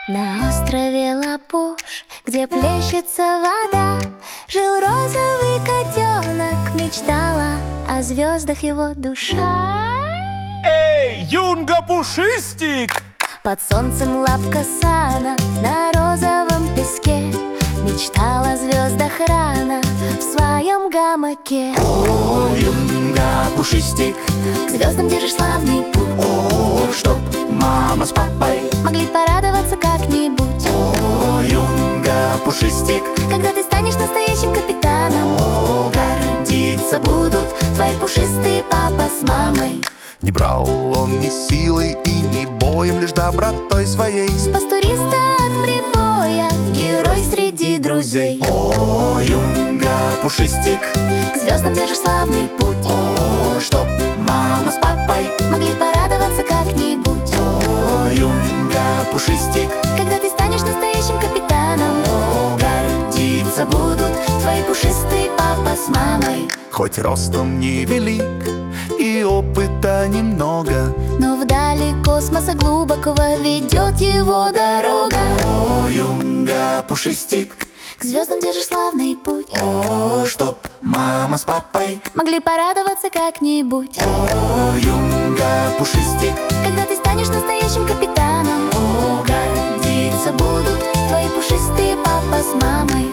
На острове Лапуш, где плещется вода, жил розовый котенок, мечтала о звездах его душа. Эй, Юнга Пушистик! Под солнцем лапка Сана на розовом песке мечтала о звездах рано в своем гамаке. О, Юнга Пушистик, К звездам держишь славный путь, о, чтоб мама с папой. могли порадоваться как-нибудь. О, Юнга Пушистик, Когда ты станешь настоящим капитаном, о, гордиться будут твои пушистые папа с мамой. Не брал он ни силой и ни боем, лишь добротой своей. Спас туриста от прибоя, герой среди друзей. О, Юнга Пушистик, К звездам держишь славный путь, о, чтоб мама с папой. могли порадоваться как-нибудь. О, Юнга Пушистик, Когда ты станешь настоящим капитаном, о, гордиться будут твои пушистые папа с мамой. хоть ростом невелик и опыта немного. Но вдали космоса глубокого ведет его дорога. О, Юнга Пушистик, К звездам держишь славный путь, о, чтоб мама с папой. могли порадоваться как-нибудь. О, Юнга Пушистик, Когда ты станешь настоящим капитаном, о, гордиться будут твои пушистые папа с мамой.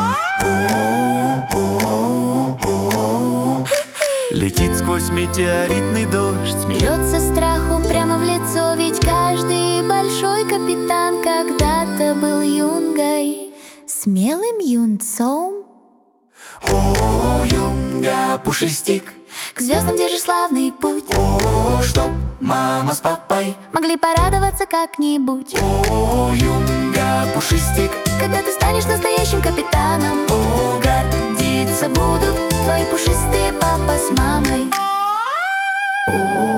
летит сквозь метеоритный дождь. Смеется страху прямо в лицо, ведь каждый большой капитан когда-то был юнгой, смелым юнцом. О, Юнга Пушистик, К звездам держишь славный путь, о, чтоб мама с папой. могли порадоваться как-нибудь. О, Юнга Пушистик, Когда ты станешь настоящим капитаном, о, гордиться будут твои пушистые папа с мамой. о,